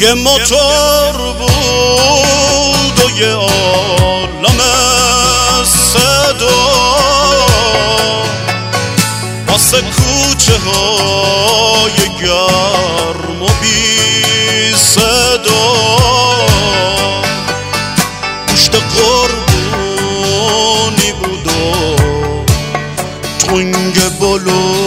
یه موتور بود و یه عالم صدا واسه کوچه های گرم و بی صدا پشت قربونی بود و تنگ بلو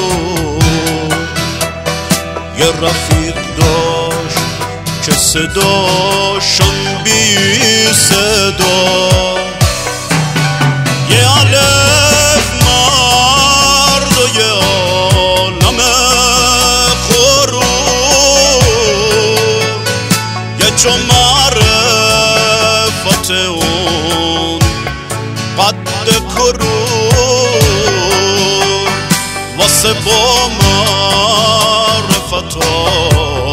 یه رفیق داشت که صداشم بی صدا یه الف مرد و یه عالم غرور یه جا معرفت اون قد کرور واسه با معرفتا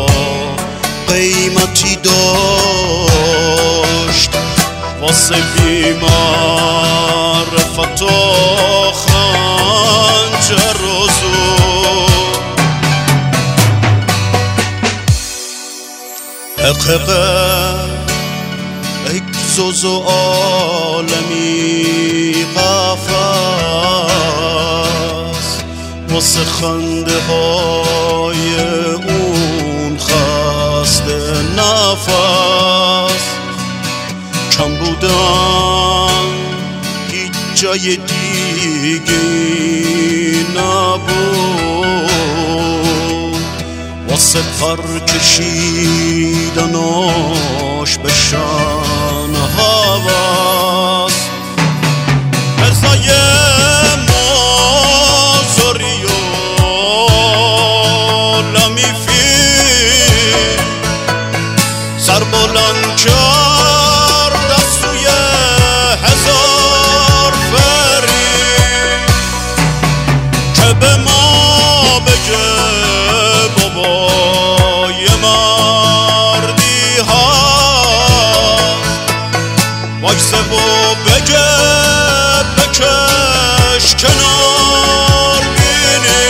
قیمتی داشت واسه بی معرفتا خنجر و زور حقیقه اگزوز و عالمی قفص واسه خنده های اون خسته نفس کم بودم هیچ جای دیگه نبود واسه پر کشیدناش بشن هوس ازای مازاری و لمیفی سر بلند کرد از سوی هزار فری که به ما بگه بابا یه مردی هست وایسه و بگه بکش کنار بینی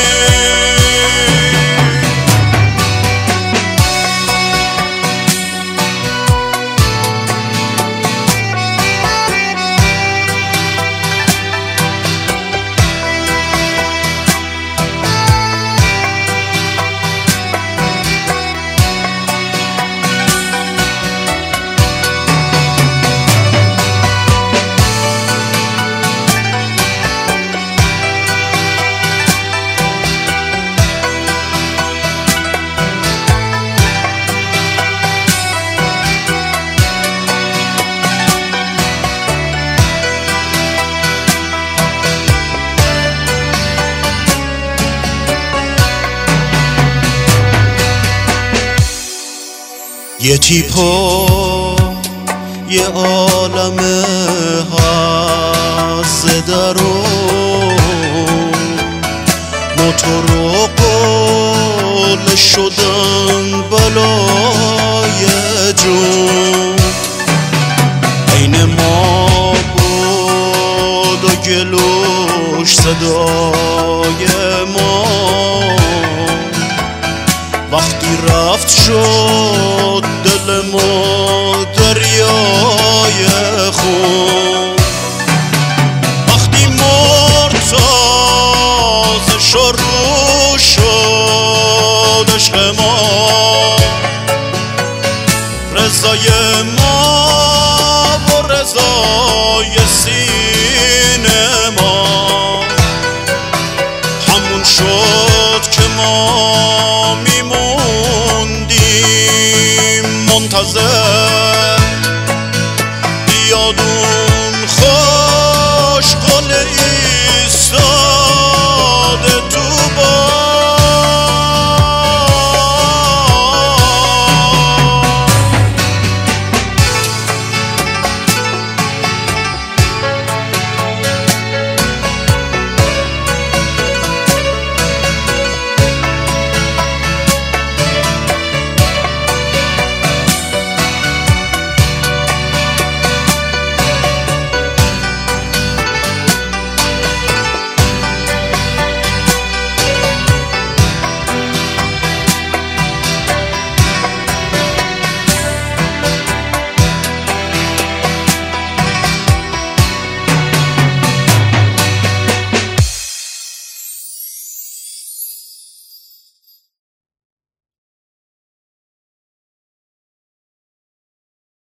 یه تیپا یه عالم هزده رو موتور و قول شدن بلای جون عین ما بود و گلوش صدای ما وقتی رفت شد دل ما دریای خون وقتی مرد تازه شروع شد عشق ما رضای ما و رضای سینه ما همون شد که ما میموندیم منتظر